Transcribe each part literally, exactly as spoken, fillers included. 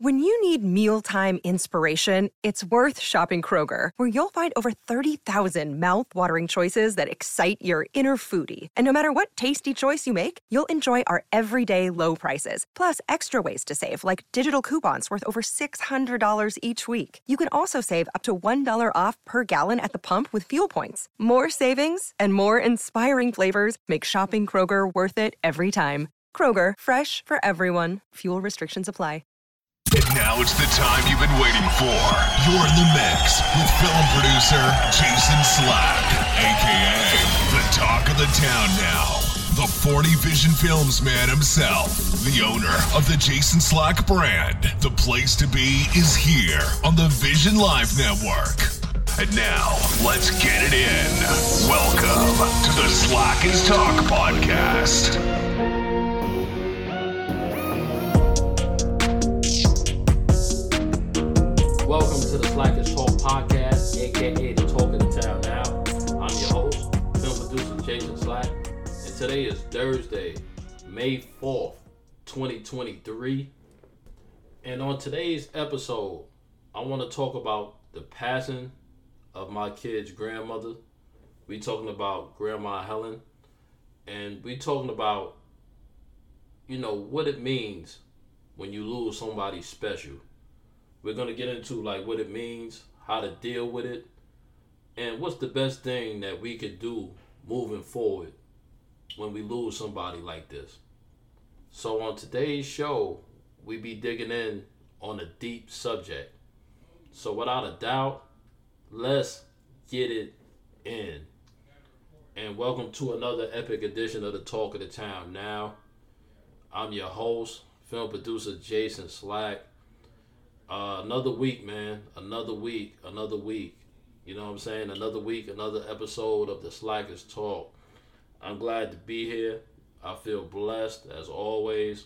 When you need mealtime inspiration, it's worth shopping Kroger, where you'll find over thirty thousand mouth-watering choices that excite your inner foodie. And no matter what tasty choice you make, you'll enjoy our everyday low prices, plus extra ways to save, like digital coupons worth over six hundred dollars each week. You can also save up to one dollar off per gallon at the pump with fuel points. More savings and more inspiring flavors make shopping Kroger worth it every time. Kroger, fresh for everyone. Fuel restrictions apply. And now it's the time you've been waiting for. You're in the mix with film producer Jason Slack, a k a the talk of the town now. The forty Vision Films man himself, the owner of the Jason Slack brand. The place to be is here on the Vision Live Network. And now, let's get it in. Welcome to the Slack is Talk podcast. Welcome to the Slack is Talk podcast, aka the talk of the town now. I'm your host, film producer Jason Slack, and today is Thursday, May fourth, twenty twenty-three. And on today's episode, I want to talk about the passing of my kid's grandmother. We talking about Grandma Helen, and we talking about, you know, what it means when you lose somebody special. We're going to get into like what it means, how to deal with it, and what's the best thing that we could do moving forward when we lose somebody like this. So on today's show, we be digging in on a deep subject. So without a doubt, let's get it in. And welcome to another epic edition of the Talk of the Town Now. I'm your host, film producer Jason Slack. Uh, another week, man. Another week. Another week. You know what I'm saying? Another week, another episode of the Slack is Talk. I'm glad to be here. I feel blessed, as always.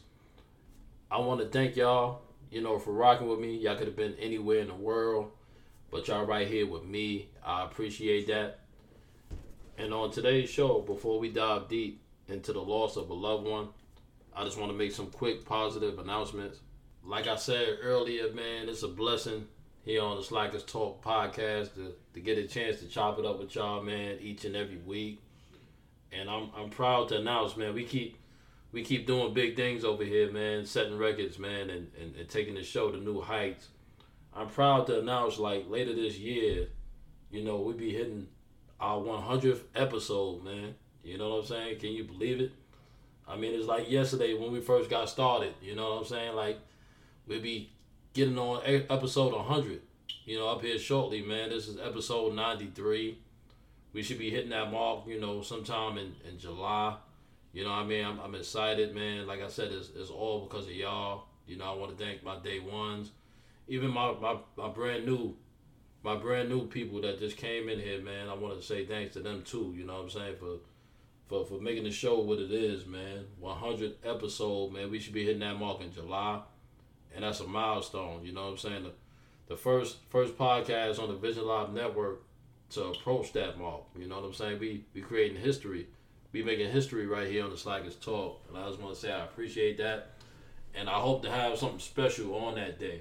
I want to thank y'all, you know, for rocking with me. Y'all could have been anywhere in the world, but y'all right here with me. I appreciate that. And on today's show, before we dive deep into the loss of a loved one, I just want to make some quick positive announcements. Like I said earlier, man, it's a blessing here on the Slack is Talk podcast to, to get a chance to chop it up with y'all, man, each and every week. And I'm I'm proud to announce, man, we keep we keep doing big things over here, man, setting records, man, and, and, and taking the show to new heights. I'm proud to announce, like, later this year, you know, we be hitting our one hundredth episode, man. You know what I'm saying? Can you believe it? I mean, it's like yesterday when we first got started, you know what I'm saying? Like, we'll be getting on episode one hundred, you know, up here shortly, man. This is episode ninety-three. We should be hitting that mark, you know, sometime in, in July. You know what I mean? I'm, I'm excited, man. Like I said, it's, it's all because of y'all. You know, I want to thank my day ones. Even my, my, my brand new, my brand new people that just came in here, man. I want to say thanks to them too, you know what I'm saying, for for, for making the show what it is, man. one hundredth episode, man. We should be hitting that mark in July. And that's a milestone, you know what I'm saying? The, the first first podcast on the Vision Live Network to approach that mark, you know what I'm saying? We we creating history. We making history right here on the Slack is Talk. And I just want to say I appreciate that. And I hope to have something special on that day.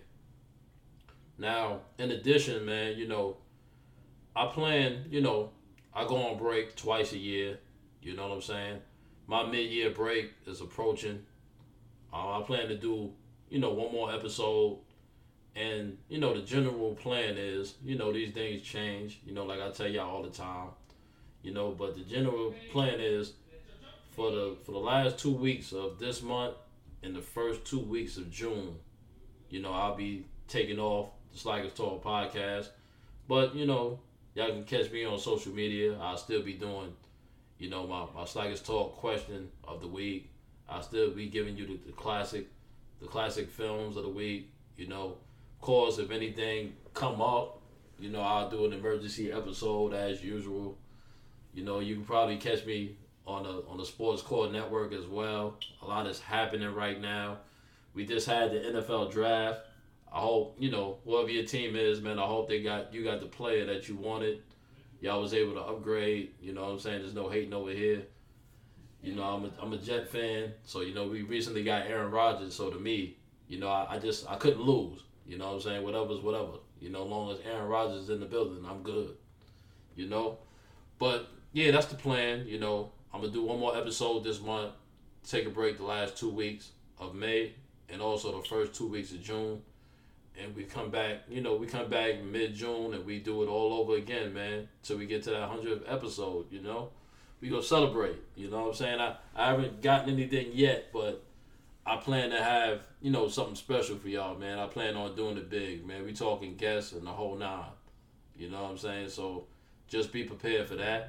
Now, in addition, man, you know, I plan, you know, I go on break twice a year, you know what I'm saying? My mid-year break is approaching. Uh, I plan to do, you know, one more episode, and, you know, the general plan is, you know, these things change, you know, like I tell y'all all the time, you know, but the general plan is for the for the last two weeks of this month and the first two weeks of June, you know, I'll be taking off the Slack is Talk podcast, but, you know, y'all can catch me on social media. I'll still be doing, you know, my, my Slack is Talk question of the week. I'll still be giving you the, the classic the classic films of the week, you know. Of course, if anything come up, you know, I'll do an emergency episode as usual. You know, you can probably catch me on the on the Sports Core Network as well. A lot is happening right now. We just had the N F L draft. I hope, you know, whoever your team is, man, I hope they got you got the player that you wanted. Y'all was able to upgrade, you know what I'm saying? There's no hating over here. You know, I'm a, I'm a Jet fan, so, you know, we recently got Aaron Rodgers, so to me, You know, I, I just, I couldn't lose. You know what I'm saying? Whatever's whatever. You know, as long as Aaron Rodgers is in the building, I'm good. You know? But, yeah, that's the plan. You know, I'm going to do one more episode this month. Take a break the last two weeks of May and also the first two weeks of June. And we come back, you know, we come back mid-June and we do it all over again, man, till we get to that hundredth episode, you know? We gonna celebrate, you know what I'm saying? I, I haven't gotten anything yet, but I plan to have, you know, something special for y'all, man. I plan on doing it big, man. We talking guests and the whole nine, you know what I'm saying? So just be prepared for that.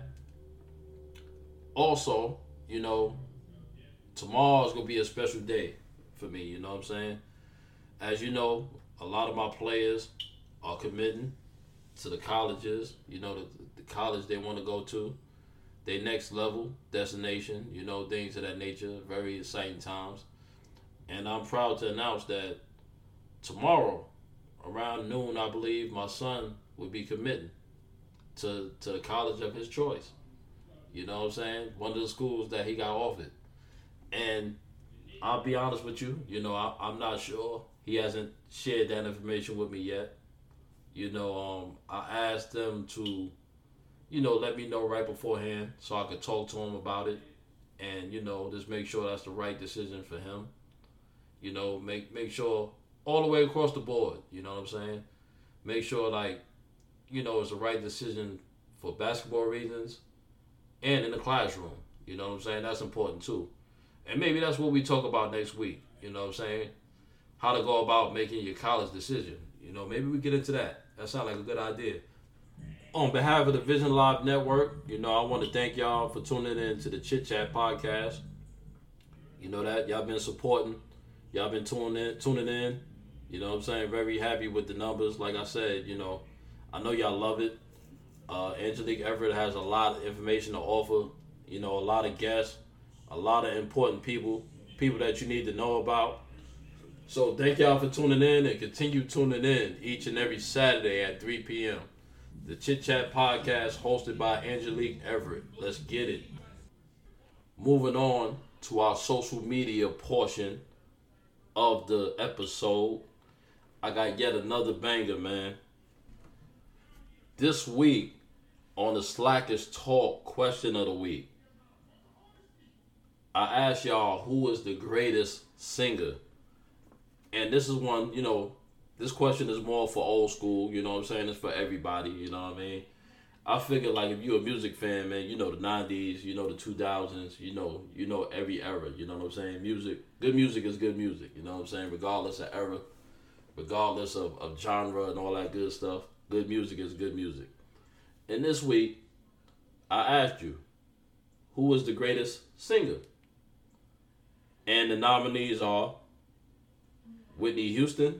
Also, you know, tomorrow's gonna be a special day for me, you know what I'm saying? As you know, a lot of my players are committing to the colleges, you know, the, the college they want to go to, their next level, destination, you know, things of that nature. Very exciting times. And I'm proud to announce that tomorrow, around noon, I believe, my son will be committing to, to the college of his choice. You know what I'm saying? One of the schools that he got offered. And I'll be honest with you, you know, I, I'm not sure. He hasn't shared that information with me yet. You know, um, I asked them to, you know, let me know right beforehand so I could talk to him about it and, you know, just make sure that's the right decision for him. You know, make make sure all the way across the board, you know what I'm saying? Make sure, like, you know, it's the right decision for basketball reasons and in the classroom. You know what I'm saying? That's important too. And maybe that's what we talk about next week, you know what I'm saying? How to go about making your college decision. You know, maybe we get into that. That sounds like a good idea. On behalf of the Vision Live Network, you know, I want to thank y'all for tuning in to the Chit Chat podcast. You know that. Y'all been supporting. Y'all been tuning in. Tuning in. You know what I'm saying? Very happy with the numbers. Like I said, you know, I know y'all love it. Uh, Angelique Everett has a lot of information to offer. You know, a lot of guests. A lot of important people. People that you need to know about. So thank y'all for tuning in and continue tuning in each and every Saturday at three p.m. The Chit Chat podcast hosted by Angelique Everett. Let's get it. Moving on to our social media portion of the episode. I got yet another banger, man. This week on the Slackers Talk question of the week, I asked y'all who is the greatest singer. And this is one, you know, this question is more for old school, you know what I'm saying? It's for everybody, you know what I mean? I figure, like, if you're a music fan, man, you know the nineties, you know the two thousands, you know, you know every era, you know what I'm saying? Music, good music is good music, you know what I'm saying? Regardless of era, regardless of, of genre and all that good stuff, good music is good music. And this week, I asked you, who is the greatest singer? And the nominees are Whitney Houston,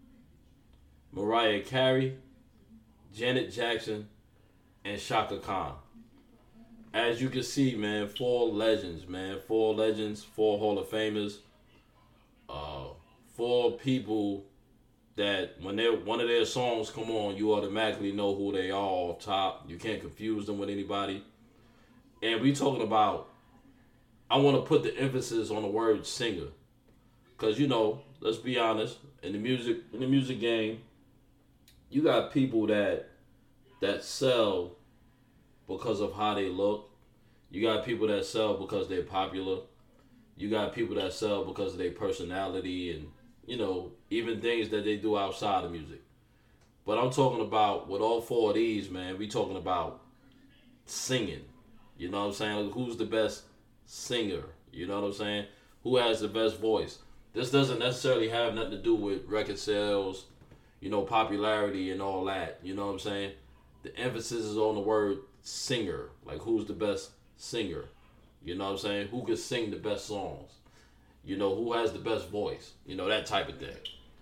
Mariah Carey, Janet Jackson, and Chaka Khan. As you can see, man, four legends, man. Four legends, four Hall of Famers. Uh, four people that when they one of their songs come on, you automatically know who they are off top. You can't confuse them with anybody. And we talking about, I want to put the emphasis on the word singer. Because, you know, let's be honest, in the music in the music game, you got people that that sell because of how they look. You got people that sell because they're popular. You got people that sell because of their personality and, you know, even things that they do outside of music. But I'm talking about, with all four of these, man, we talking about singing. You know what I'm saying? Like, who's the best singer? You know what I'm saying? Who has the best voice? This doesn't necessarily have nothing to do with record sales, you know, popularity and all that. You know what I'm saying? The emphasis is on the word singer. Like, who's the best singer? You know what I'm saying? Who can sing the best songs? You know, who has the best voice? You know, that type of thing.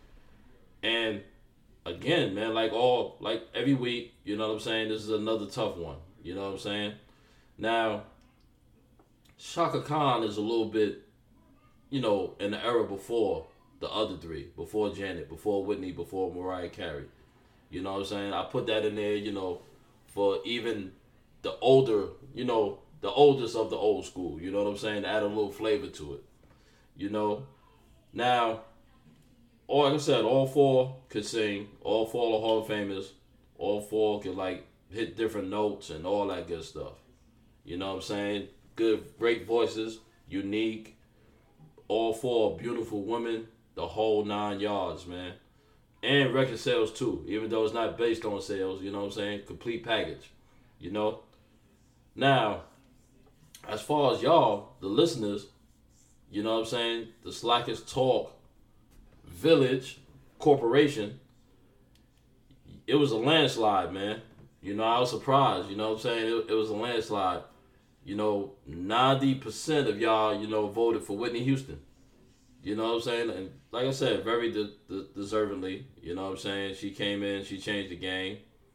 And again, man, like all, like every week, you know what I'm saying? This is another tough one. You know what I'm saying? Now, Chaka Khan is a little bit, you know, in the era before the other three, before Janet, before Whitney, before Mariah Carey. You know what I'm saying? I put that in there, you know, for even the older, you know, the oldest of the old school. You know what I'm saying? To add a little flavor to it. You know? Now, all like I said, all four could sing. All four are Hall of Famers. All four could like hit different notes and all that good stuff. You know what I'm saying? Good, great voices, unique. All four beautiful women, the whole nine yards, man. And record sales too, even though it's not based on sales. You know what I'm saying? Complete package. You know. Now, as far as y'all, the listeners, you know what I'm saying? The Slackers Talk Village Corporation, it was a landslide, man. You know, I was surprised. You know what I'm saying? It, it was a landslide. You know, ninety percent of y'all, you know, voted for Whitney Houston. You know what I'm saying? And like I said, very de- de- deservingly. You know what I'm saying? She came in, she changed the game.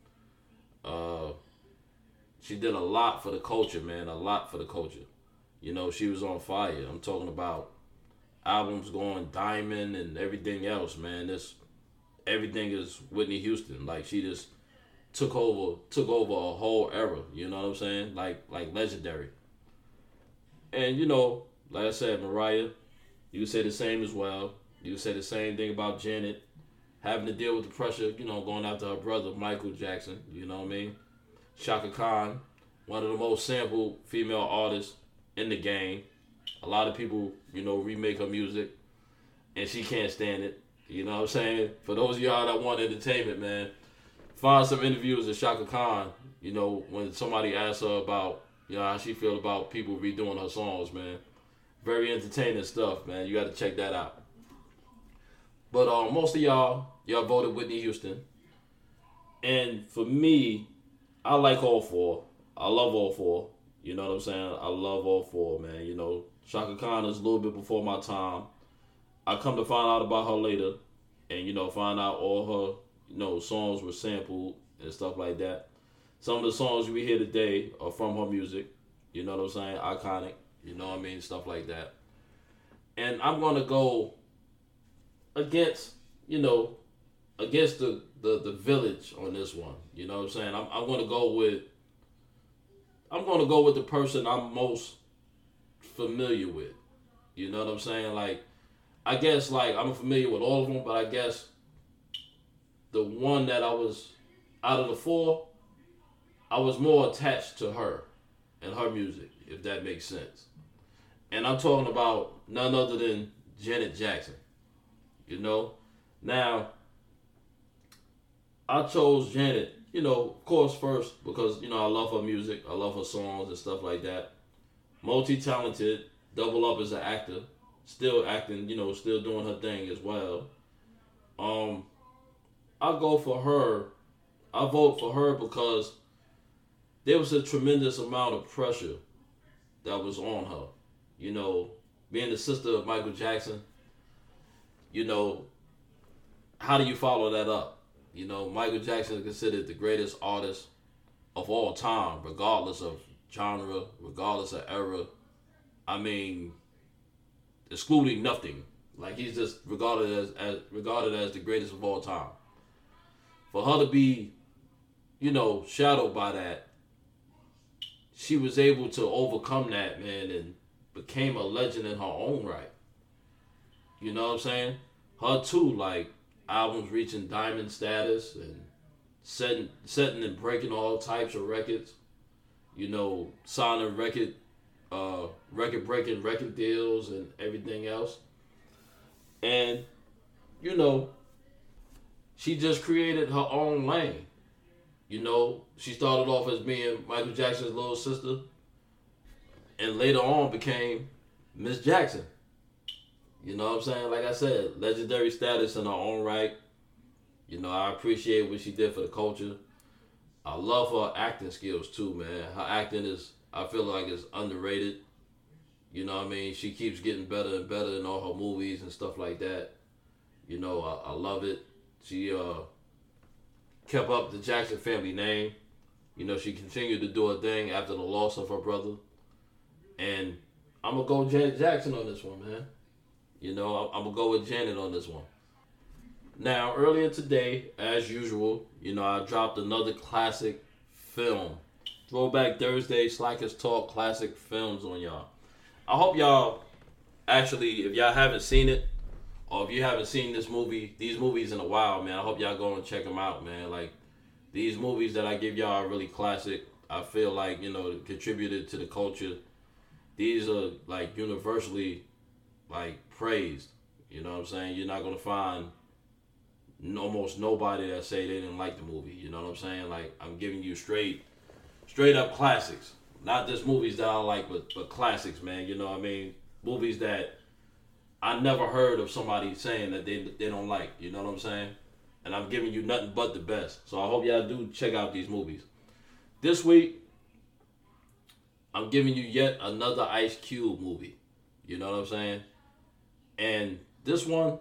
Uh, she did a lot for the culture, man. A lot for the culture. You know, she was on fire. I'm talking about albums going diamond and everything else, man. This everything is Whitney Houston. Like, she just took over took over a whole era, you know what I'm saying? Like like legendary. And you know, like I said, Mariah, you could say the same as well. You could say the same thing about Janet, having to deal with the pressure, you know, going after her brother, Michael Jackson, you know what I mean? Chaka Khan, one of the most sampled female artists in the game. A lot of people, you know, remake her music, and she can't stand it. You know what I'm saying? For those of y'all that want entertainment, man, find some interviews of Chaka Khan, you know, when somebody asks her about, you know, how she feel about people redoing her songs, man. Very entertaining stuff, man. You got to check that out. But uh, most of y'all, y'all voted Whitney Houston. And for me, I like all four. I love all four. You know what I'm saying? I love all four, man. You know, Chaka Khan is a little bit before my time. I come to find out about her later. And, you know, find out all her, you know, songs were sampled and stuff like that. Some of the songs we hear today are from her music. You know what I'm saying? Iconic. You know what I mean? Stuff like that. And I'm going to go against, you know, against the, the, the village on this one. You know what I'm saying? I'm, I'm going to go with, I'm going to go with the person I'm most familiar with. You know what I'm saying? Like, I guess, like, I'm familiar with all of them, but I guess the one that I was, out of the four, I was more attached to her and her music, if that makes sense. And I'm talking about none other than Janet Jackson. You know? Now, I chose Janet, you know, of course, first, because, you know, I love her music. I love her songs and stuff like that. Multi-talented, double up as an actor. Still acting, you know, still doing her thing as well. Um, I go for her. I vote for her because there was a tremendous amount of pressure that was on her. You know, being the sister of Michael Jackson, you know, how do you follow that up? You know, Michael Jackson is considered the greatest artist of all time, regardless of genre, regardless of era. I mean, excluding nothing. Like, he's just regarded as, as regarded as the greatest of all time. For her to be, you know, shadowed by that, she was able to overcome that, man, and became a legend in her own right. You know what I'm saying? Her too, like, albums reaching diamond status and setting, setting and breaking all types of records. You know, signing record, uh, record-breaking record deals and everything else. And, you know, she just created her own lane. You know, she started off as being Michael Jackson's little sister, and later on became Miss Jackson. You know what I'm saying? Like I said, legendary status in her own right. You know, I appreciate what she did for the culture. I love her acting skills too, man. Her acting is, I feel like, it's underrated. You know what I mean? She keeps getting better and better in all her movies and stuff like that. You know, I, I love it. She uh, kept up the Jackson family name. You know, she continued to do her thing after the loss of her brother. And I'm going to go Janet Jackson on this one, man. You know, I'm going to go with Janet on this one. Now, earlier today, as usual, you know, I dropped another classic film. Throwback Thursday, Slackers Talk classic films on y'all. I hope y'all, actually, if y'all haven't seen it, or if you haven't seen this movie, these movies in a while, man, I hope y'all go and check them out, man. Like, these movies that I give y'all are really classic. I feel like, you know, contributed to the culture. These are, like, universally, like, praised. You know what I'm saying? You're not going to find almost nobody that say they didn't like the movie. You know what I'm saying? Like, I'm giving you straight, straight up classics. Not just movies that I like, but, but classics, man. You know what I mean? Movies that I never heard of somebody saying that they they don't like. You know what I'm saying? And I'm giving you nothing but the best. So I hope y'all do check out these movies. This week, I'm giving you yet another Ice Cube movie. You know what I'm saying? And this one,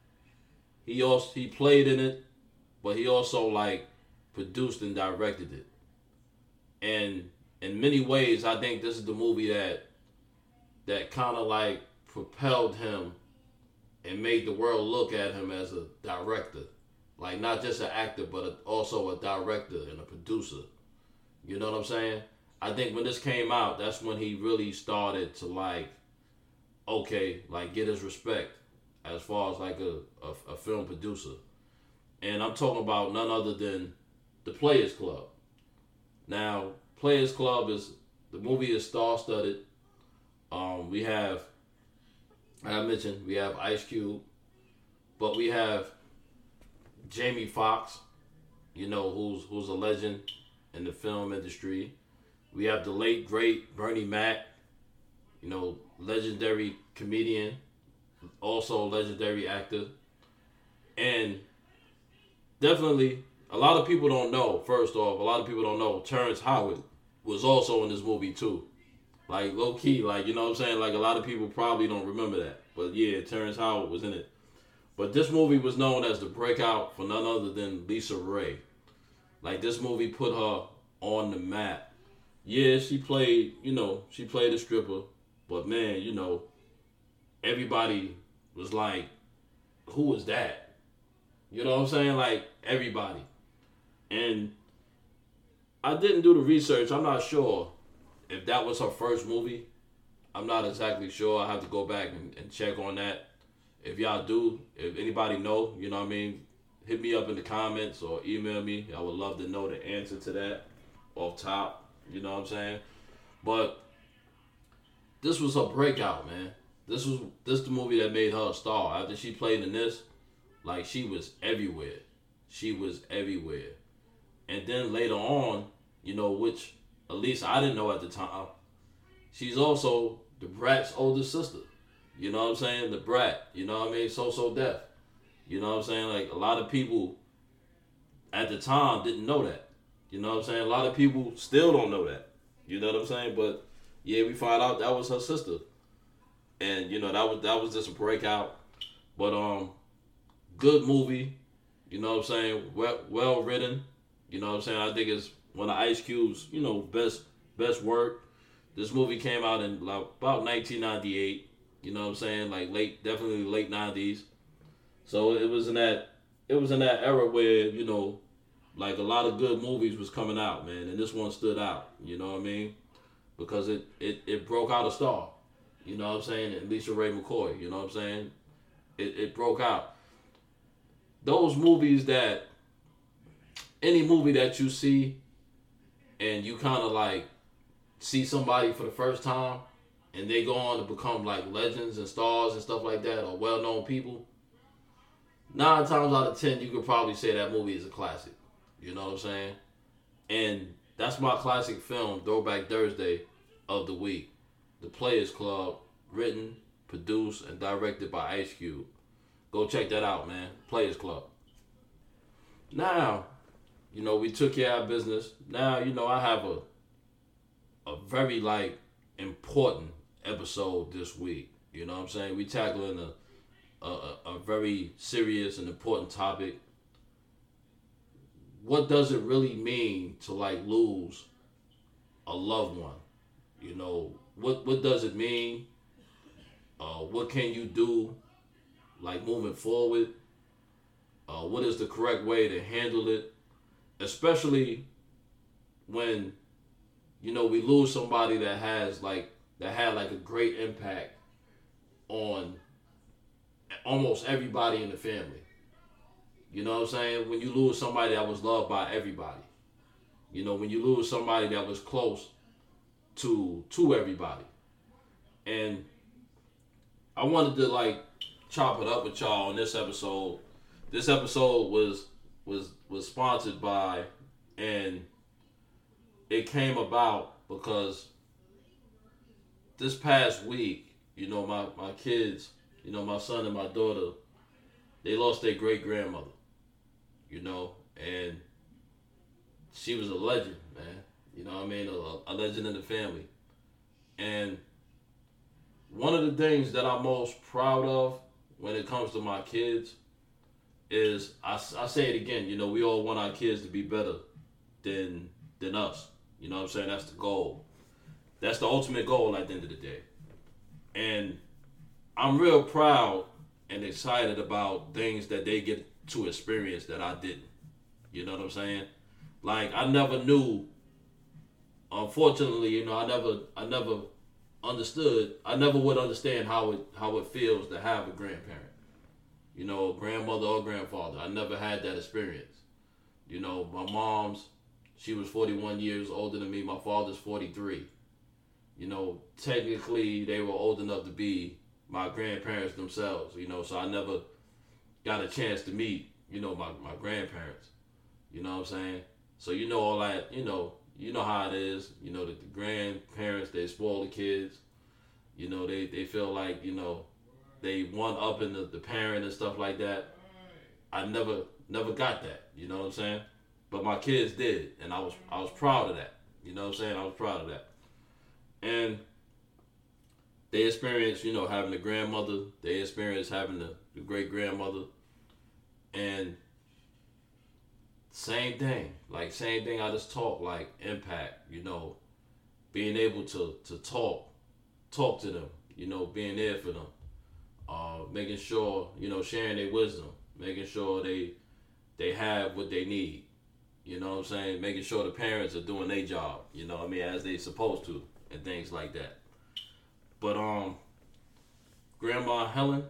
he also he played in it, but he also like produced and directed it. And in many ways, I think this is the movie that that kind of like propelled him and made the world look at him as a director. Like, not just an actor, but a, also a director and a producer. You know what I'm saying? I think when this came out, that's when he really started to, like, okay, like, get his respect as far as, like, a, a, a film producer. And I'm talking about none other than The Players Club. Now, Players Club is, the movie is star-studded. Um, we have, like I mentioned, we have Ice Cube, but we have Jamie Foxx, you know, who's who's a legend in the film industry. We have the late, great Bernie Mac, you know, legendary comedian, also legendary actor. And definitely, a lot of people don't know, first off, a lot of people don't know, Terrence Howard was also in this movie too. Like, low-key, like, you know what I'm saying? Like, a lot of people probably don't remember that. But yeah, Terrence Howard was in it. But this movie was known as the breakout for none other than Lisa Ray. Like, this movie put her on the map. Yeah, she played, you know, she played a stripper. But, man, you know, everybody was like, who is that? You know what I'm saying? Like, everybody. And I didn't do the research. I'm not sure if that was her first movie. I'm not exactly sure. I have to go back and, and check on that. If y'all do, if anybody know, you know what I mean, hit me up in the comments or email me. I would love to know the answer to that off top. You know what I'm saying? But this was her breakout, man. This was this the movie that made her a star. After she played in this, like, she was everywhere. She was everywhere. And then later on, you know, which at least I didn't know at the time, she's also the Brat's older sister. You know what I'm saying? The Brat, you know what I mean? So So Def. You know what I'm saying? Like, a lot of people at the time didn't know that. You know what I'm saying? A lot of people still don't know that. You know what I'm saying? But yeah, we find out that was her sister. And, you know, that was that was just a breakout. But um good movie. You know what I'm saying? Well well written. You know what I'm saying? I think it's one of Ice Cube's, you know, best best work. This movie came out in like about nineteen ninety-eight. You know what I'm saying? Like late, definitely late nineties. So it was in that, it was in that era where, you know, like a lot of good movies was coming out, man. And this one stood out. You know what I mean? Because it, it, it broke out a star. You know what I'm saying? And Lisa Ray McCoy. You know what I'm saying? It, it broke out. Those movies that, any movie that you see and you kind of like see somebody for the first time and they go on to become like legends and stars and stuff like that, or well-known people, nine times out of ten, you could probably say that movie is a classic. You know what I'm saying? And that's my classic film, Throwback Thursday of the week. The Players Club, written, produced, and directed by Ice Cube. Go check that out, man. Players Club. Now, you know, we took care of our business. Now, you know, I have a a very, like, important episode this week. You know what I'm saying? We tackling a, a, a very serious and important topic. What does it really mean to, like, lose a loved one? You know, what, what does it mean? Uh, what can you do, like, moving forward? Uh, what is the correct way to handle it? Especially when, you know, we lose somebody that has like that had like a great impact on almost everybody in the family. You know what I'm saying? When you lose somebody that was loved by everybody. You know, when you lose somebody that was close to to everybody. And I wanted to like chop it up with y'all on this episode. This episode was was was sponsored by, and it came about because this past week, you know, my, my kids, you know, my son and my daughter, they lost their great grandmother, you know, and she was a legend, man. You know what I mean? A, a legend in the family. And one of the things that I'm most proud of when it comes to my kids is, I, I say it again, you know, we all want our kids to be better than than us. You know what I'm saying? That's the goal. That's the ultimate goal at the end of the day. And I'm real proud and excited about things that they get to experience that I didn't. You know what I'm saying? Like, I never knew, unfortunately, you know, I never I never understood, I never would understand how it how it feels to have a grandparent. You know, grandmother or grandfather. I never had that experience. You know, my mom's, she was forty-one years older than me. My father's forty-three. You know, technically they were old enough to be my grandparents themselves, you know, so I never got a chance to meet, you know, my, my grandparents. You know what I'm saying? So you know all that, you know, you know how it is, you know, that the grandparents, they spoil the kids. You know, they, they feel like, you know, they one up in the, the parent and stuff like that. I never never got that, you know what I'm saying? But my kids did, and I was I was proud of that. You know what I'm saying? I was proud of that. And they experienced, you know, having a grandmother. They experienced having the, the great-grandmother. And same thing. Like, same thing I just talk, like, impact, you know. Being able to, to talk, talk to them, you know, being there for them. Uh, making sure, you know, sharing their wisdom. Making sure they they have what they need. You know what I'm saying? Making sure the parents are doing their job, you know what I mean, as they supposed to, and things like that. But um, Grandma Helen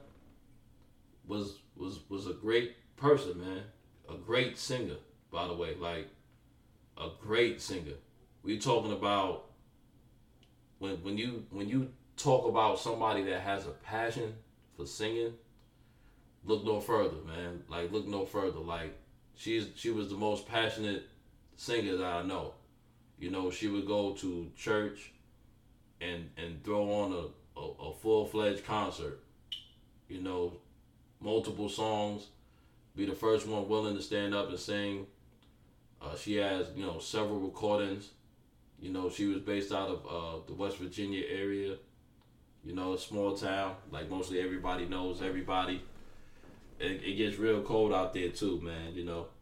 was was was a great person, man. A great singer, by the way, like a great singer. We talking about when when you when you talk about somebody that has a passion for singing, look no further, man. Like look no further. Like she's she was the most passionate singer that I know. You know, she would go to church and and throw on a, a, a full-fledged concert. You know, multiple songs, be the first one willing to stand up and sing. Uh, she has, you know, several recordings. You know, she was based out of uh, the West Virginia area. You know, a small town, like mostly everybody knows everybody. It, it gets real cold out there too, man, you know.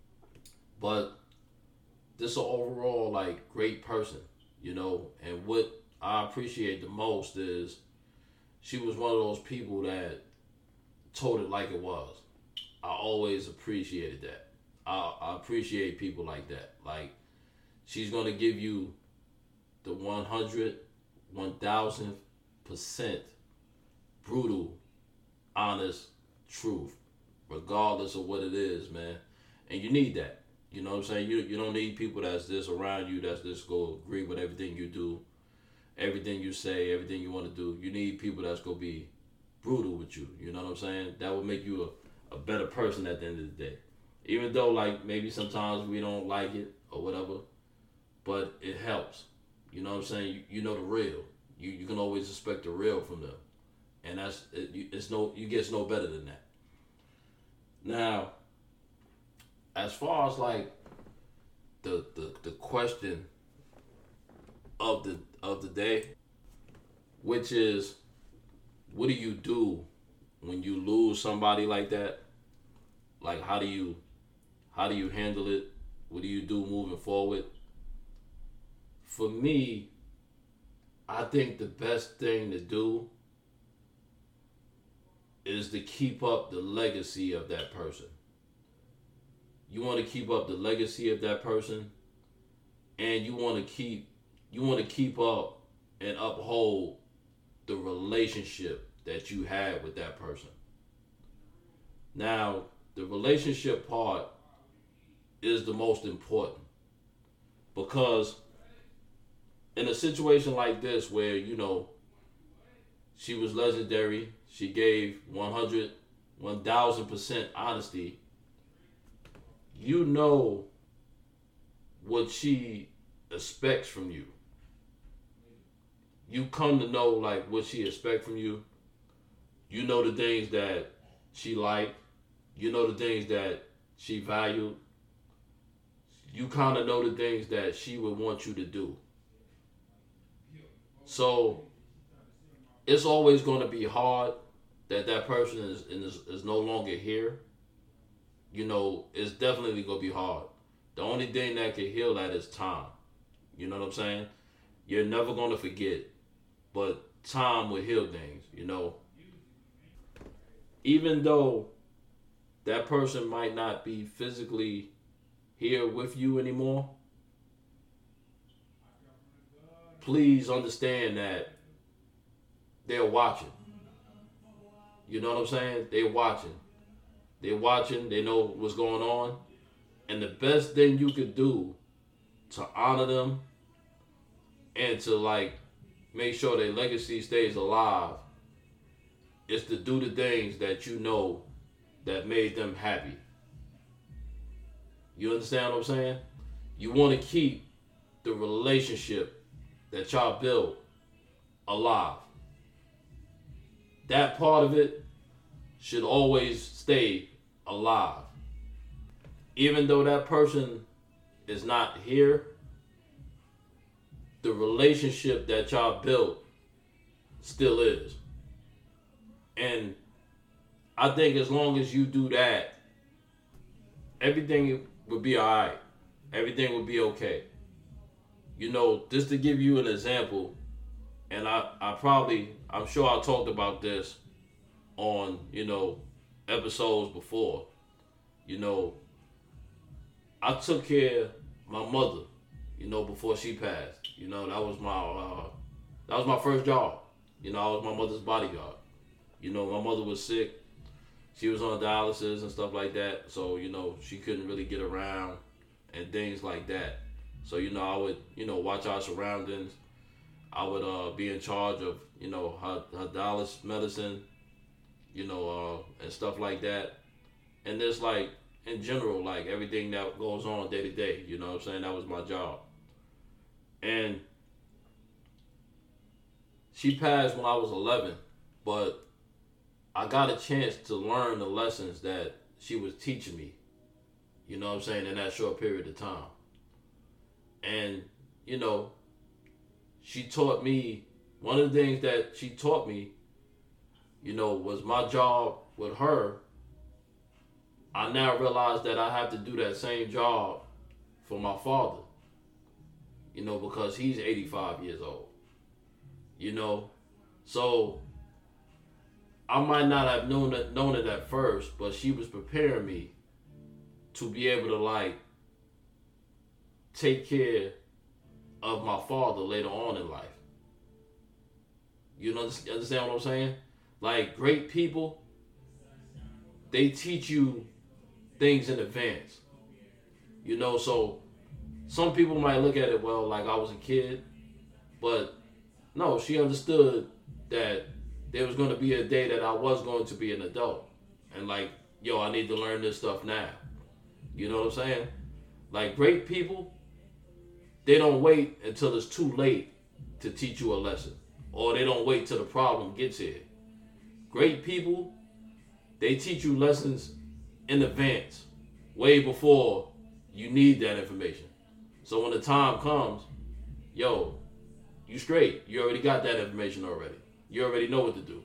But this is an overall, like, great person, you know. And what I appreciate the most is she was one of those people that told it like it was. I always appreciated that. I, I appreciate people like that. Like, she's going to give you the one hundred, one thousand percent brutal, honest truth, regardless of what it is, man. And you need that. You know what I'm saying? You you don't need people that's just around you, that's just go agree with everything you do, everything you say, everything you want to do. You need people that's going to be brutal with you. You know what I'm saying? That will make you a, a better person at the end of the day. Even though, like, maybe sometimes we don't like it or whatever, but it helps. You know what I'm saying? You, you know the real. You you can always expect the real from them. And that's, it, it's no, you gets no better than that. Now, as far as like the, the the question of the of the day, which is, what do you do when you lose somebody like that? Like, how do you how do you handle it? What do you do moving forward? For me, I think the best thing to do is to keep up the legacy of that person. You want to keep up the legacy of that person, and you want to keep you want to keep up and uphold the relationship that you had with that person. Now, the relationship part is the most important, because in a situation like this where, you know, she was legendary, she gave one hundred, one thousand percent honesty, you know what she expects from you. You come to know like what she expects from you. You know the things that she liked. You know the things that she valued. You kind of know the things that she would want you to do. So it's always going to be hard that that person is, is is no longer here. You know, it's definitely going to be hard. The only thing that can heal that is time. You know what I'm saying? You're never going to forget, but time will heal things, you know. Even though that person might not be physically here with you anymore, please understand that they're watching. You know what I'm saying? They're watching. They're watching. They know what's going on. And the best thing you could do to honor them and to like make sure their legacy stays alive is to do the things that you know that made them happy. You understand what I'm saying? You want to keep the relationship that y'all built alive. That part of it should always stay alive. Even though that person is not here, the relationship that y'all built still is. And I think as long as you do that, everything would be all right. Everything would be okay. You know, just to give you an example, and I, I probably, I'm sure I talked about this on, you know, episodes before. You know, I took care of my mother, you know, before she passed. You know, that was my, uh, that was my first job. You know, I was my mother's bodyguard. You know, my mother was sick. She was on dialysis and stuff like that. So, you know, she couldn't really get around and things like that. So, you know, I would, you know, watch our surroundings. I would uh, be in charge of, you know, her, her dialysis medicine, you know, uh, and stuff like that. And there's like, in general, like everything that goes on day to day, you know what I'm saying? That was my job. And she passed when I was eleven, but I got a chance to learn the lessons that she was teaching me, you know what I'm saying, in that short period of time. And, you know, she taught me, one of the things that she taught me, you know, was my job with her. I now realize that I have to do that same job for my father, you know, because he's eighty-five years old, you know. So I might not have known it, known it at first, but she was preparing me to be able to like take care of my father later on in life. You know, understand what I'm saying? Like, great people, they teach you things in advance. You know, so some people might look at it, well, like I was a kid, but no, she understood that there was going to be a day that I was going to be an adult. And like, yo, I need to learn this stuff now. You know what I'm saying? Like, great people, they don't wait until it's too late to teach you a lesson. Or they don't wait till the problem gets here. Great people, they teach you lessons in advance, way before you need that information. So when the time comes, yo, you straight. You already got that information already. You already know what to do.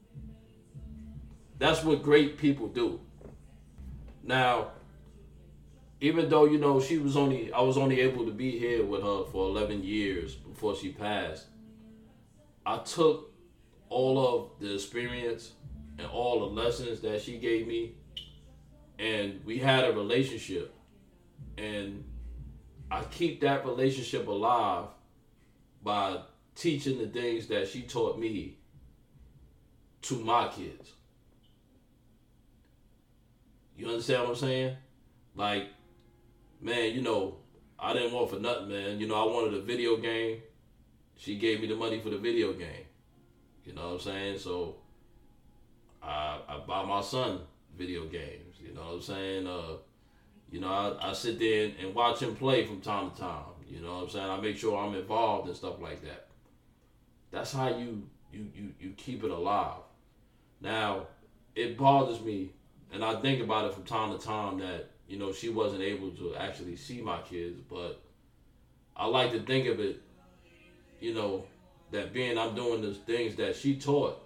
That's what great people do. Now, even though, you know, she was only, I was only able to be here with her for eleven years before she passed, I took all of the experience and all the lessons that she gave me, and we had a relationship. And I keep that relationship alive by teaching the things that she taught me to my kids. You understand what I'm saying? Like, man, you know, I didn't want for nothing, man. You know, I wanted a video game. She gave me the money for the video game. You know what I'm saying? So, I I buy my son video games. You know what I'm saying? Uh, you know, I, I sit there and, and watch him play from time to time. You know what I'm saying? I make sure I'm involved and stuff like that. That's how you you you, you keep it alive. Now, it bothers me, and I think about it from time to time that, you know, she wasn't able to actually see my kids, but I like to think of it, you know, that being I'm doing the things that she taught,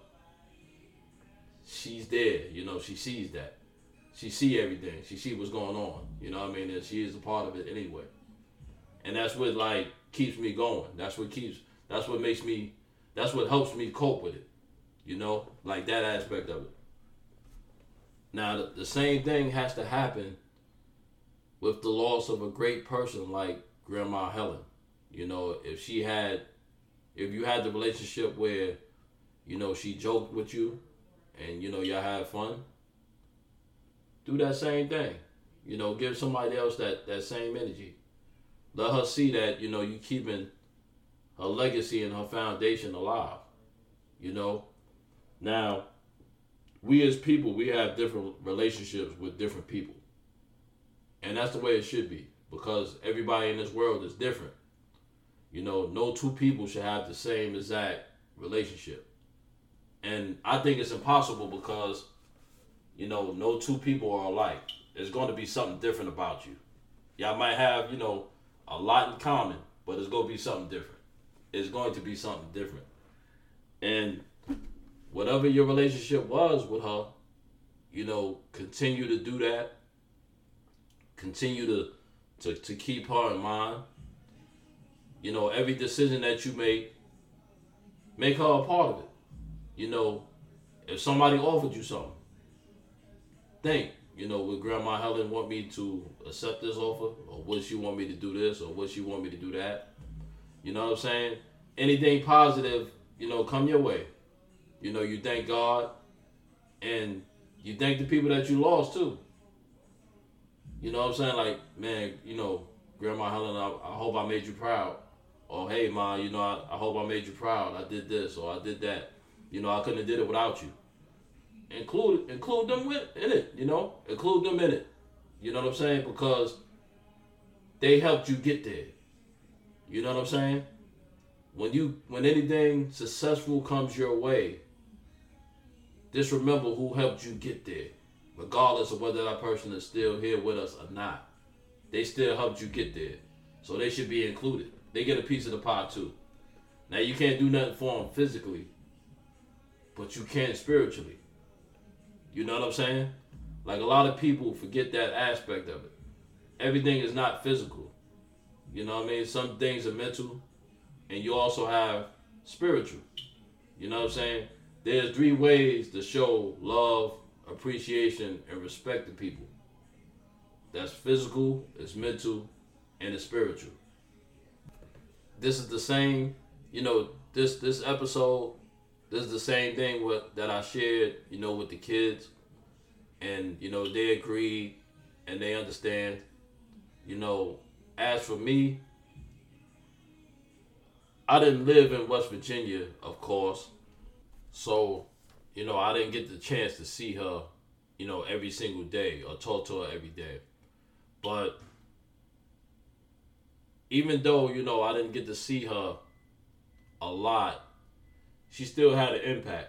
she's there, you know, she sees that. She see everything. She see what's going on, you know what I mean? And she is a part of it anyway. And that's what, like, keeps me going. That's what keeps, that's what makes me, that's what helps me cope with it, you know, like that aspect of it. Now, the, the same thing has to happen with the loss of a great person like Grandma Helen. You know, if she had, if you had the relationship where, you know, she joked with you and, you know, y'all had fun, do that same thing. You know, give somebody else that, that same energy. Let her see that, you know, you keeping her legacy and her foundation alive. You know? Now, we as people, we have different relationships with different people. And that's the way it should be, because everybody in this world is different. You know, no two people should have the same exact relationship. And I think it's impossible because, you know, no two people are alike. There's going to be something different about you. Y'all might have, you know, a lot in common, but it's going to be something different. It's going to be something different. And whatever your relationship was with her, you know, continue to do that. Continue to, to, to keep her in mind. You know, every decision that you make, make her a part of it. You know, if somebody offered you something, think, you know, would Grandma Helen want me to accept this offer? Or would she want me to do this? Or would she want me to do that? You know what I'm saying? Anything positive, you know, come your way. You know, you thank God and you thank the people that you lost too. You know what I'm saying? Like, man, you know, Grandma Helen, I, I hope I made you proud. Or, hey, Ma, you know, I, I hope I made you proud. I did this or I did that. You know, I couldn't have did it without you. Include include them with, in it, you know? Include them in it. You know what I'm saying? Because they helped you get there. You know what I'm saying? When you when anything successful comes your way, just remember who helped you get there. Regardless of whether that person is still here with us or not. They still helped you get there. So they should be included. They get a piece of the pie too. Now you can't do nothing for them physically, but you can spiritually. You know what I'm saying? Like, a lot of people forget that aspect of it. Everything is not physical. You know what I mean? Some things are mental, and you also have spiritual. You know what I'm saying? There's three ways to show love, appreciation, and respect to people. That's physical, it's mental, and it's spiritual. This is the same, you know, this this episode, this is the same thing with, that I shared, you know, with the kids. And, you know, they agreed and they understand. You know, as for me, I didn't live in West Virginia, of course. So, you know, I didn't get the chance to see her, you know, every single day or talk to her every day. But even though, you know, I didn't get to see her a lot, she still had an impact.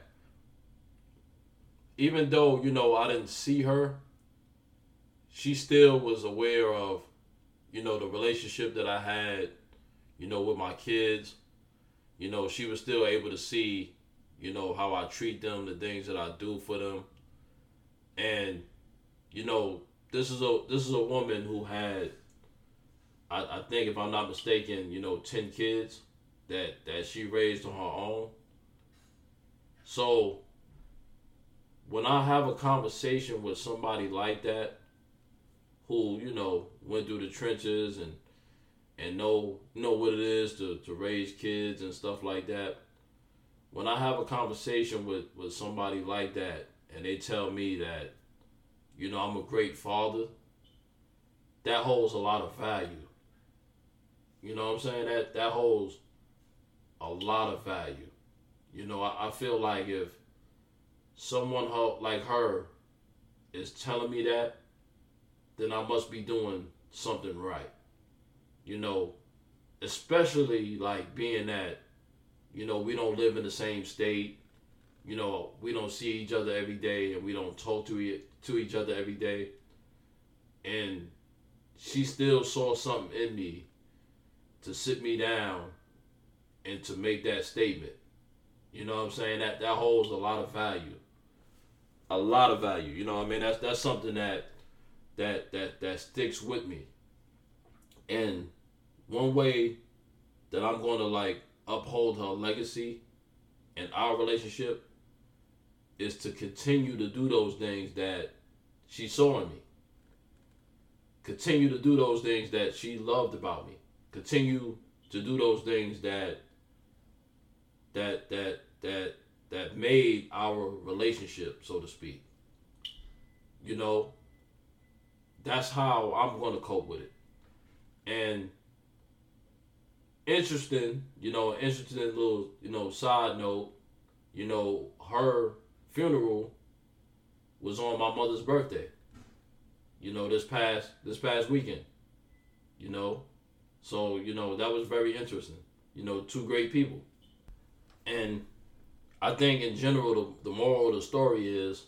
Even though, you know, I didn't see her, she still was aware of, you know, the relationship that I had, you know, with my kids. You know, she was still able to see, you know, how I treat them, the things that I do for them. And, you know, this is a this is a woman who had, I, I think if I'm not mistaken, you know, ten kids that, that she raised on her own. So when I have a conversation with somebody like that, who, you know, went through the trenches and and know know what it is to, to raise kids and stuff like that, when I have a conversation with, with somebody like that and they tell me that, You know, I'm a great father. That holds a lot of value. You know what I'm saying? That that holds a lot of value. You know, I, I feel like if someone ho- like her is telling me that, then I must be doing something right. You know, especially like being that, you know, we don't live in the same state. You know, we don't see each other every day, and we don't talk to e- to each other every day. And she still saw something in me to sit me down and to make that statement. You know what I'm saying? That that holds a lot of value. A lot of value. You know what I mean? That's that's something that that that that sticks with me. And one way that I'm going to like uphold her legacy and our relationship is to continue to do those things that she saw in me. Continue to do those things that she loved about me. Continue to do those things that that that that that made our relationship, so to speak. You know, that's how I'm going to cope with it. And interesting, you know, interesting little, you know, side note, you know, her funeral was on my mother's birthday. You know, this past this past weekend. You know, so, you know, that was very interesting. You know, two great people. And I think in general, the, the moral of the story is,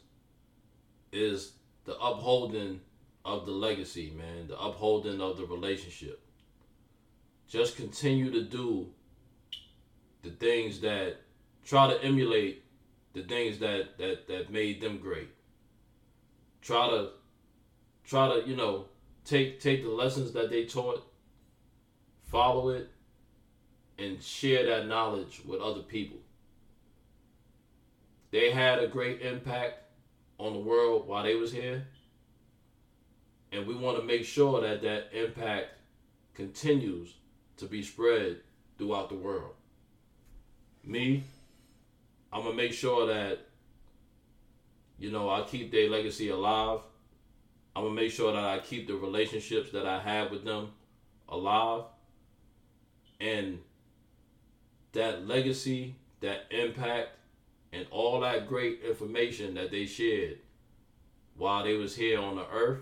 is the upholding of the legacy, man. The upholding of the relationship. Just continue to do the things that, try to emulate the things that, that, that made them great. Try to, try to, you know, take take the lessons that they taught, follow it, and share that knowledge with other people. They had a great impact on the world while they was here, and we want to make sure that that impact continues to be spread throughout the world. Me, I'm going to make sure that, you know, I keep their legacy alive. I'm going to make sure that I keep the relationships that I have with them alive. And that legacy, that impact, and all that great information that they shared while they was here on the earth,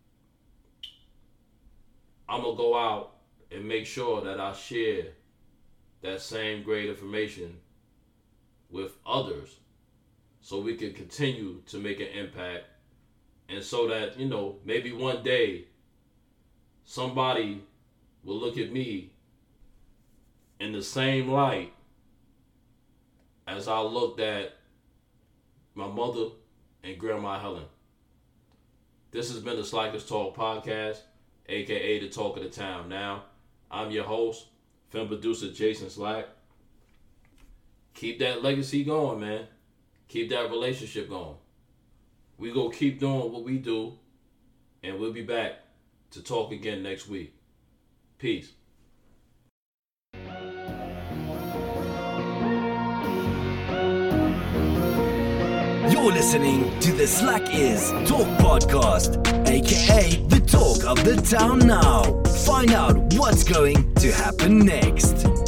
I'm going to go out and make sure that I share that same great information with others so we can continue to make an impact, and so that, you know, maybe one day somebody will look at me in the same light as I looked at my mother and Grandma Helen. This has been the Slackers Talk Podcast, aka the Talk of the Town Now. I'm your host, film producer Jason Slack. Keep that legacy going, man. Keep that relationship going. We gonna keep doing what we do, and we'll be back to talk again next week. Peace. You're listening to the Slack Is Talk Podcast, aka the Talk of the Town Now. Find out what's going to happen next.